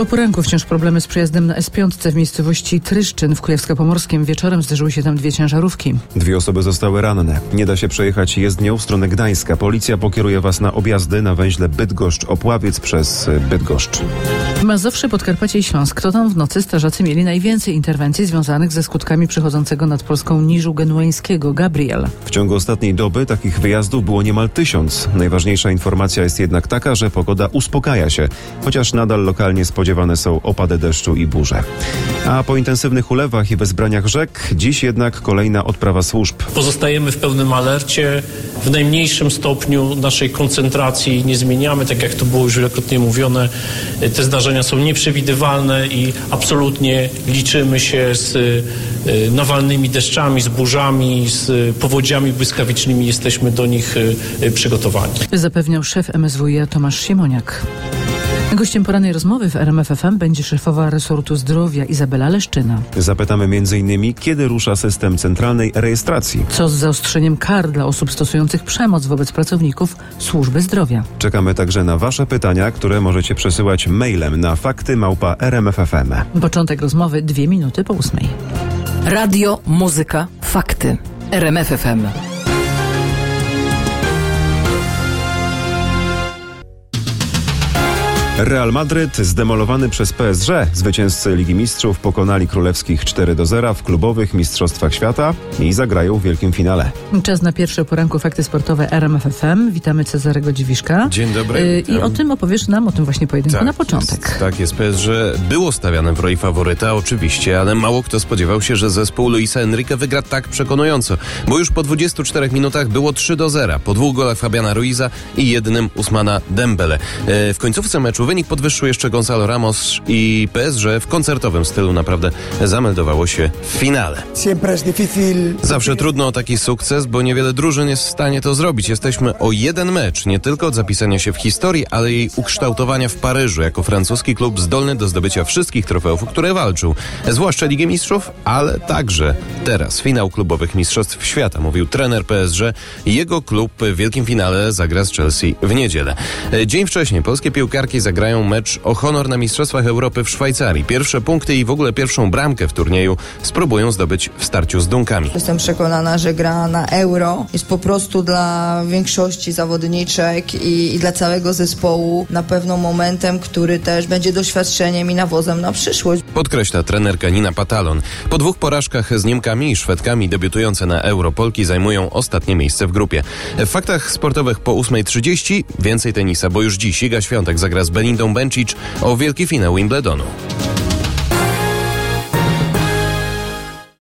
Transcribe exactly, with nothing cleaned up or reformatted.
O poranku wciąż problemy z przejazdem na S pięć w miejscowości Tryszczyn w Kujawsko-Pomorskim. Wieczorem zderzyły się tam dwie ciężarówki. Dwie osoby zostały ranne. Nie da się przejechać jezdnią w stronę Gdańska. Policja pokieruje was na objazdy na węźle Bydgoszcz-Opławiec przez Bydgoszcz. Mazowsze, Podkarpacie i Śląsk. To tam w nocy strażacy mieli najwięcej interwencji związanych ze skutkami przychodzącego nad Polską niżu genueńskiego Gabriel. W ciągu ostatniej doby takich wyjazdów było niemal tysiąc. Najważniejsza informacja jest jednak taka, że pogoda uspokaja się, chociaż nadal lokalnie spodziewane są opady deszczu i burze. A po intensywnych ulewach i wezbraniach rzek, dziś jednak kolejna odprawa służb. Pozostajemy w pełnym alercie. W najmniejszym stopniu naszej koncentracji nie zmieniamy, tak jak to było już wielokrotnie mówione. Te zdarzenia są nieprzewidywalne i absolutnie liczymy się z nawalnymi deszczami, z burzami, z powodziami błyskawicznymi. Jesteśmy do nich przygotowani. Zapewniał szef M S W iA Tomasz Siemoniak. Gościem porannej rozmowy w R M F F M będzie szefowa resortu zdrowia Izabela Leszczyna. Zapytamy między innymi, kiedy rusza system centralnej rejestracji. Co z zaostrzeniem kar dla osób stosujących przemoc wobec pracowników służby zdrowia. Czekamy także na wasze pytania, które możecie przesyłać mailem na fakty małpa r m f f m. Początek rozmowy dwie minuty po ósmej. Radio, muzyka, fakty. R M F F M. Real Madryt zdemolowany przez P S G. Zwycięzcy Ligi Mistrzów pokonali królewskich cztery do zera w klubowych mistrzostwach świata i zagrają w wielkim finale. Czas na pierwsze poranku fakty sportowe R M F F M. Witamy Cezarego Dziwiszka. Dzień dobry. Yy, I o tym opowiesz nam, o tym właśnie pojedynku tak, na początek. Jest, tak jest. P S G było stawiane w roli faworyta, oczywiście, ale mało kto spodziewał się, że zespół Luisa Enrique wygra tak przekonująco, bo już po dwudziestu czterech minutach było trzy do zera, po dwóch golach Fabiana Ruiza i jednym Ousmana Dembele. Yy, w końcówce meczu wynik podwyższył jeszcze Gonzalo Ramos i P S G w koncertowym stylu naprawdę zameldowało się w finale. Zawsze trudno o taki sukces, bo niewiele drużyn jest w stanie to zrobić. Jesteśmy o jeden mecz, nie tylko od zapisania się w historii, ale i ukształtowania w Paryżu jako francuski klub zdolny do zdobycia wszystkich trofeów, o które walczył. Zwłaszcza Ligi Mistrzów, ale także teraz finał klubowych mistrzostw świata, mówił trener P S G. Jego klub w wielkim finale zagra z Chelsea w niedzielę. Dzień wcześniej polskie piłkarki zagrają mecz o honor na Mistrzostwach Europy w Szwajcarii. Pierwsze punkty i w ogóle pierwszą bramkę w turnieju spróbują zdobyć w starciu z Dunkami. Jestem przekonana, że gra na Euro jest po prostu dla większości zawodniczek i, i dla całego zespołu na pewno momentem, który też będzie doświadczeniem i nawozem na przyszłość. Podkreśla trenerka Nina Patalon. Po dwóch porażkach z Niemkami i Szwedkami debiutujące na Euro Polki zajmują ostatnie miejsce w grupie. W faktach sportowych po ósmej trzydzieści więcej tenisa, bo już dziś Iga Świątek zagra z Belindą Bencic o wielki finał Wimbledonu.